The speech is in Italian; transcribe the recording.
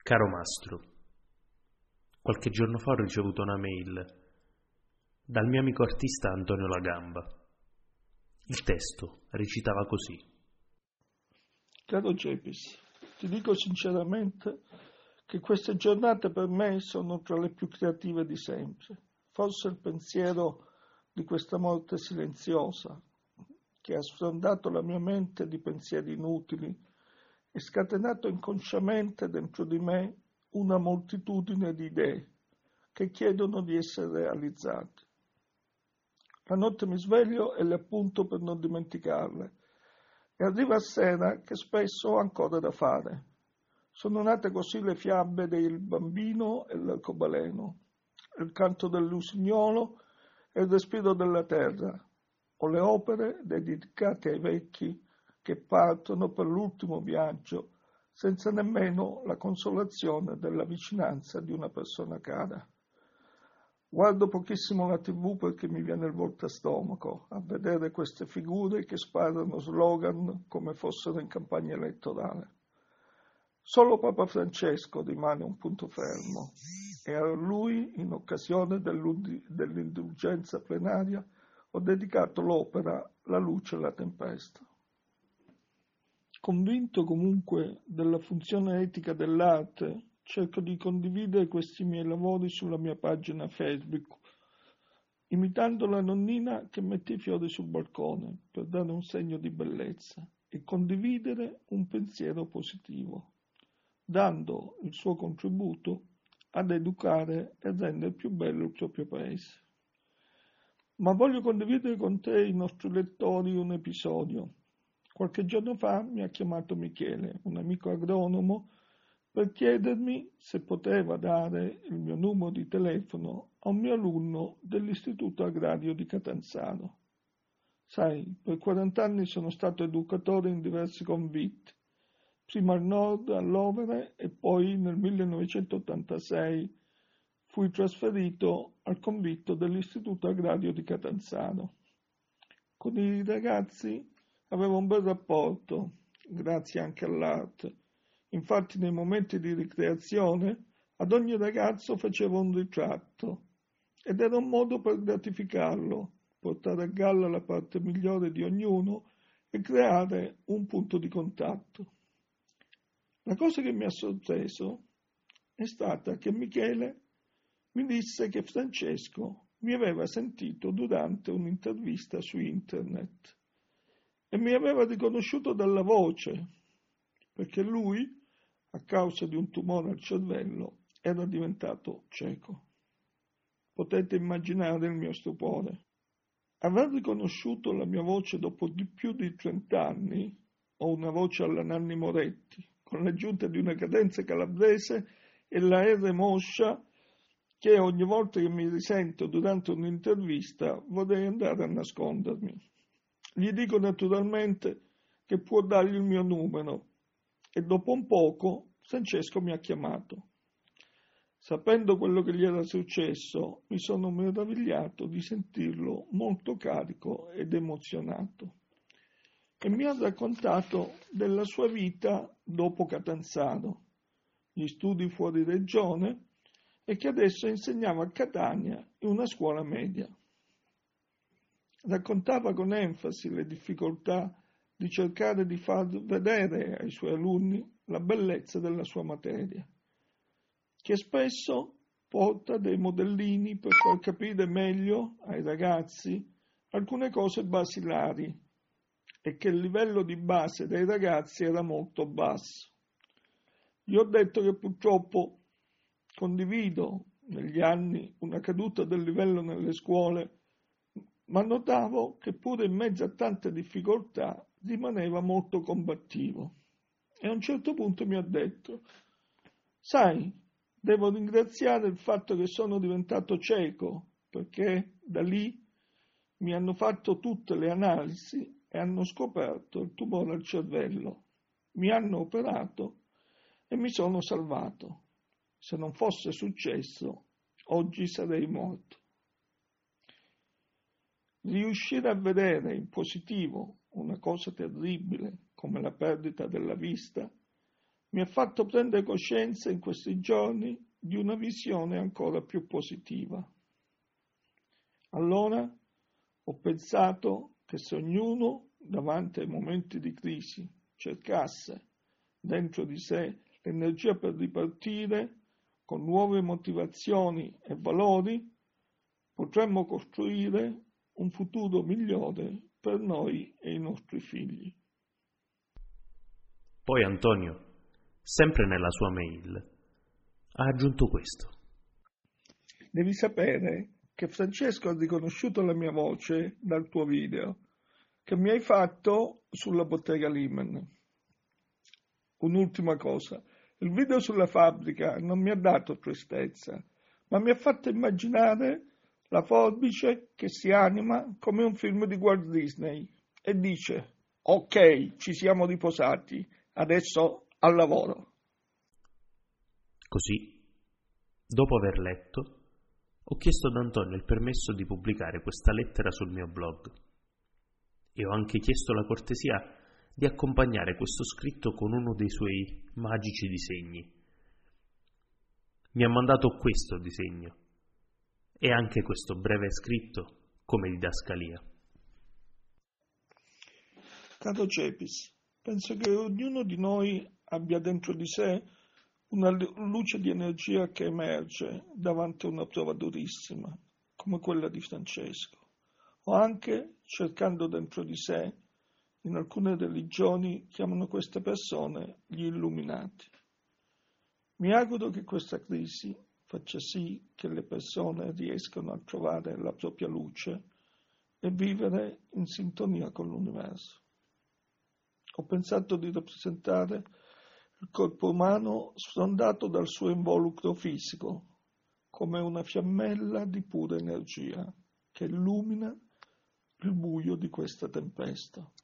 Caro Mastro, qualche giorno fa ho ricevuto una mail dal mio amico artista Antonio Lagamba. Il testo recitava così. Caro Cepis, ti dico sinceramente che queste giornate per me sono tra le più creative di sempre. Forse il pensiero di questa morte silenziosa che ha sfrondato la mia mente di pensieri inutili e scatenato inconsciamente dentro di me una moltitudine di idee che chiedono di essere realizzate. La notte mi sveglio e le appunto per non dimenticarle e arriva a sera che spesso ho ancora da fare. Sono nate così le fiabe del bambino e l'arcobaleno, il canto dell'usignolo e il respiro della terra, o le opere dedicate ai vecchi che partono per l'ultimo viaggio senza nemmeno la consolazione della vicinanza di una persona cara. Guardo pochissimo la TV perché mi viene il volto a stomaco a vedere queste figure che sparano slogan come fossero in campagna elettorale. Solo Papa Francesco rimane un punto fermo e a lui, in occasione dell'indulgenza plenaria, ho dedicato l'opera La luce e la tempesta. Convinto comunque della funzione etica dell'arte, cerco di condividere questi miei lavori sulla mia pagina Facebook, imitando la nonnina che mette i fiori sul balcone per dare un segno di bellezza e condividere un pensiero positivo, dando il suo contributo ad educare e rendere più bello il proprio paese. Ma voglio condividere con te, i nostri lettori, un episodio. Qualche giorno fa mi ha chiamato Michele, un amico agronomo, per chiedermi se poteva dare il mio numero di telefono a un mio alunno dell'Istituto Agrario di Catanzaro. Sai, per 40 anni sono stato educatore in diversi convitti, prima al nord, all'Overe, e poi nel 1986 fui trasferito al convitto dell'Istituto Agrario di Catanzaro. Con i ragazzi avevo un bel rapporto, grazie anche all'arte. Infatti nei momenti di ricreazione ad ogni ragazzo facevo un ritratto ed era un modo per gratificarlo, portare a galla la parte migliore di ognuno e creare un punto di contatto. La cosa che mi ha sorpreso è stata che Michele mi disse che Francesco mi aveva sentito durante un'intervista su internet e mi aveva riconosciuto dalla voce, perché lui, a causa di un tumore al cervello, era diventato cieco. Potete immaginare il mio stupore. Aver riconosciuto la mia voce dopo più di 30 anni, ho una voce alla Nanni Moretti, con l'aggiunta di una cadenza calabrese e la R moscia, che ogni volta che mi risento durante un'intervista vorrei andare a nascondermi. Gli dico naturalmente che può dargli il mio numero e dopo un poco Francesco mi ha chiamato. Sapendo quello che gli era successo, mi sono meravigliato di sentirlo molto carico ed emozionato e mi ha raccontato della sua vita dopo Catanzaro, gli studi fuori regione e che adesso insegnava a Catania in una scuola media. Raccontava con enfasi le difficoltà di cercare di far vedere ai suoi alunni la bellezza della sua materia, che spesso porta dei modellini per far capire meglio ai ragazzi alcune cose basilari e che il livello di base dei ragazzi era molto basso. Gli ho detto che purtroppo condivido negli anni una caduta del livello nelle scuole, ma notavo che pure in mezzo a tante difficoltà rimaneva molto combattivo. E a un certo punto mi ha detto: sai, devo ringraziare il fatto che sono diventato cieco, perché da lì mi hanno fatto tutte le analisi e hanno scoperto il tumore al cervello. Mi hanno operato e mi sono salvato. Se non fosse successo, oggi sarei morto. Riuscire a vedere in positivo una cosa terribile come la perdita della vista mi ha fatto prendere coscienza in questi giorni di una visione ancora più positiva. Allora ho pensato che se ognuno, davanti ai momenti di crisi, cercasse dentro di sé l'energia per ripartire con nuove motivazioni e valori, potremmo costruire un futuro migliore per noi e i nostri figli. Poi Antonio, sempre nella sua mail, ha aggiunto questo. Devi sapere che Francesco ha riconosciuto la mia voce dal tuo video che mi hai fatto sulla bottega Limen. Un'ultima cosa, il video sulla fabbrica non mi ha dato tristezza, ma mi ha fatto immaginare la forbice che si anima come un film di Walt Disney e dice: ok, ci siamo riposati, adesso al lavoro. Così, dopo aver letto, ho chiesto ad Antonio il permesso di pubblicare questa lettera sul mio blog e ho anche chiesto la cortesia di accompagnare questo scritto con uno dei suoi magici disegni. Mi ha mandato questo disegno e anche questo breve scritto come didascalia. Caro Cepis, penso che ognuno di noi abbia dentro di sé una luce di energia che emerge davanti a una prova durissima, come quella di Francesco, o anche cercando dentro di sé. In alcune religioni chiamano queste persone gli illuminati. Mi auguro che questa crisi faccia sì che le persone riescano a trovare la propria luce e vivere in sintonia con l'universo. Ho pensato di rappresentare il corpo umano sfrondato dal suo involucro fisico, come una fiammella di pura energia che illumina il buio di questa tempesta.